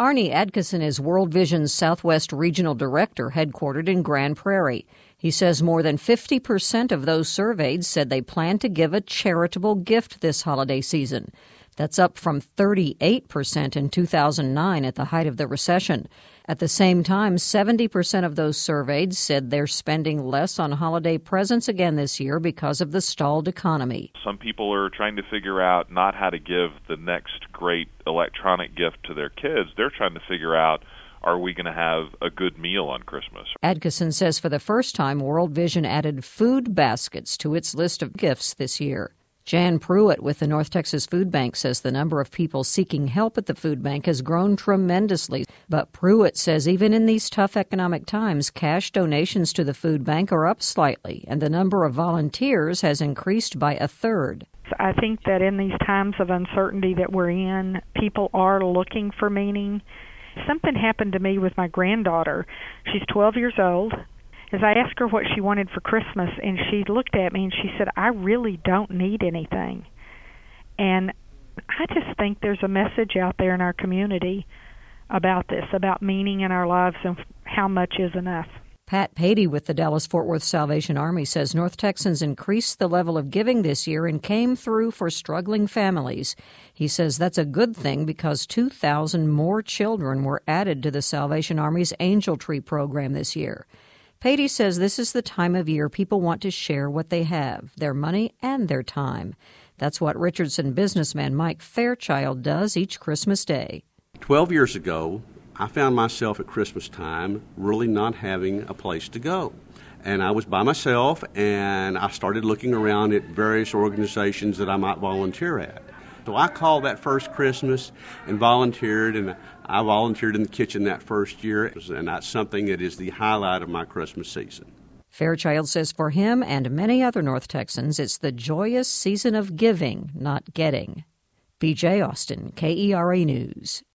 Arnie Adkison is World Vision's Southwest Regional Director, headquartered in Grand Prairie. He says more than 50% of those surveyed said they plan to give a charitable gift this holiday season. That's up from 38% in 2009 at the height of the recession. At the same time, 70% of those surveyed said they're spending less on holiday presents again this year because of the stalled economy. Some people are trying to figure out not how to give the next great electronic gift to their kids. They're trying to figure out, are we going to have a good meal on Christmas? Adkison says for the first time, World Vision added food baskets to its list of gifts this year. Jan Pruitt with the North Texas Food Bank says the number of people seeking help at the food bank has grown tremendously. But Pruitt says even in these tough economic times, cash donations to the food bank are up slightly, and the number of volunteers has increased by a third. I think that in these times of uncertainty that we're in, people are looking for meaning. Something happened to me with my granddaughter. She's 12 years old. As I asked her what she wanted for Christmas, and she looked at me and she said, I really don't need anything. And I just think there's a message out there in our community about this, about meaning in our lives and how much is enough. Pat Patey with the Dallas-Fort Worth Salvation Army says North Texans increased the level of giving this year and came through for struggling families. He says that's a good thing because 2,000 more children were added to the Salvation Army's Angel Tree program this year. Patey says this is the time of year people want to share what they have, their money and their time. That's what Richardson businessman Mike Fairchild does each Christmas Day. 12 years ago, I found myself at Christmas time really not having a place to go. And I was by myself, and I started looking around at various organizations that I might volunteer at. So I called that first Christmas and volunteered, and I volunteered in the kitchen that first year, and that's something that is the highlight of my Christmas season. Fairchild says for him and many other North Texans, it's the joyous season of giving, not getting. B.J. Austin, KERA News.